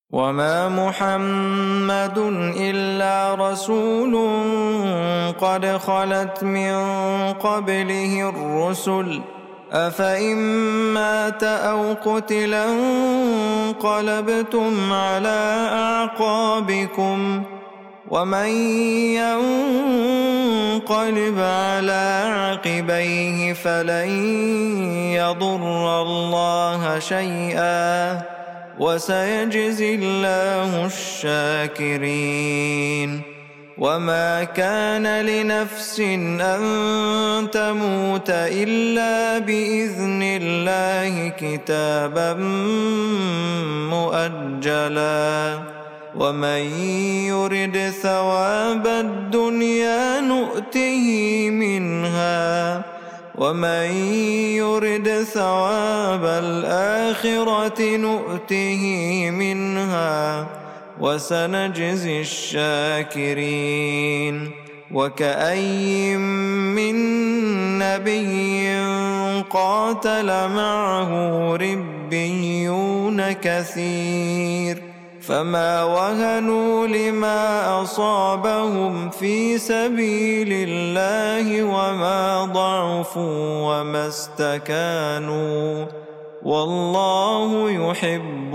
وما محمد إلا رسول قد خلت من قبله الرسل أفإن مات أو قتلا انقلبتم على أعقابكم ومن ينقلب على عقبيه فلن يضر الله شيئا وسيجزي الله الشاكرين. وما كان لنفس أن تموت إلا بإذن الله كتابا مؤجلا ومن يرد ثواب الدنيا نؤته منها ومن يرد ثواب الآخرة نؤته منها وسنجزي الشاكرين. وكأي من نبي قاتل معه ربيون كثير فما وهنوا لما أصابهم في سبيل الله وما ضعفوا وما استكانوا والله يحب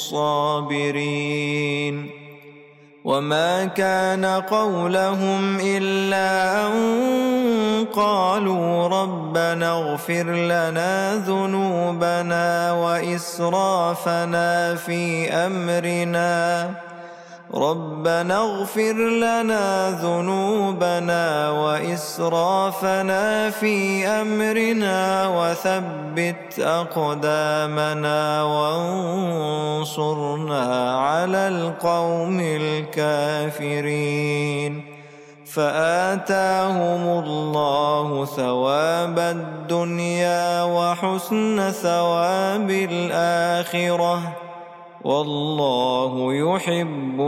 الصابرين. وما كان قولهم إلا أن قالوا ربنا اغفر لنا ذنوبنا وإسرافنا في أمرنا ربنا اغفر لنا ذنوبنا وإسرافنا في أمرنا وثبت أقدامنا وانصرنا على القوم الكافرين. فآتاهم الله ثواب الدنيا وحسن ثواب الآخرة والله يحب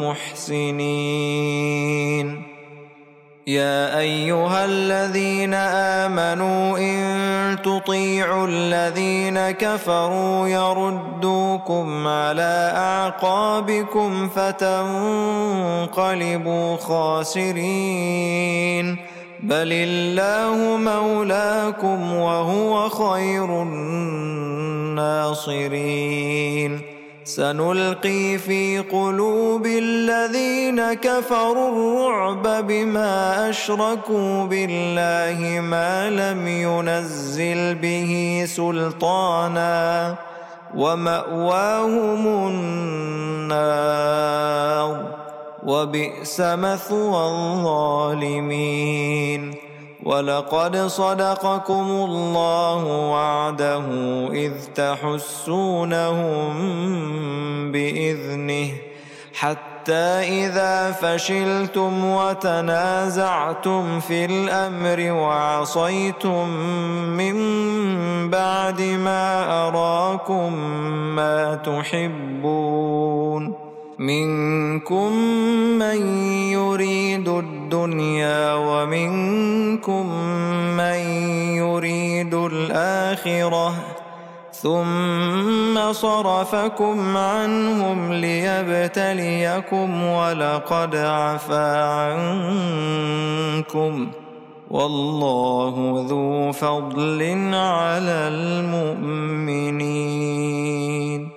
المحسنين. يا أيها الذين آمنوا إن تطيعوا الذين كفروا يردوكم على أعقابكم فتنقلبوا خاسرين بل الله مولاكم وهو خير الناصرين. سنلقي في قلوب الذين كفروا الرعب بما أشركوا بالله ما لم ينزل به سلطانا ومأواهم النار وبئس مثوى الظالمين. ولقد صدقكم الله وعده إذ تحسونهم بإذنه حتى إذا فشلتم وتنازعتم في الأمر وعصيتم من بعد ما أراكم ما تحبون منكم من يريد الدنيا ومنكم من يريد الآخرة ثم صرفكم عنهم ليبتليكم ولقد عفا عنكم والله ذو فضل على المؤمنين.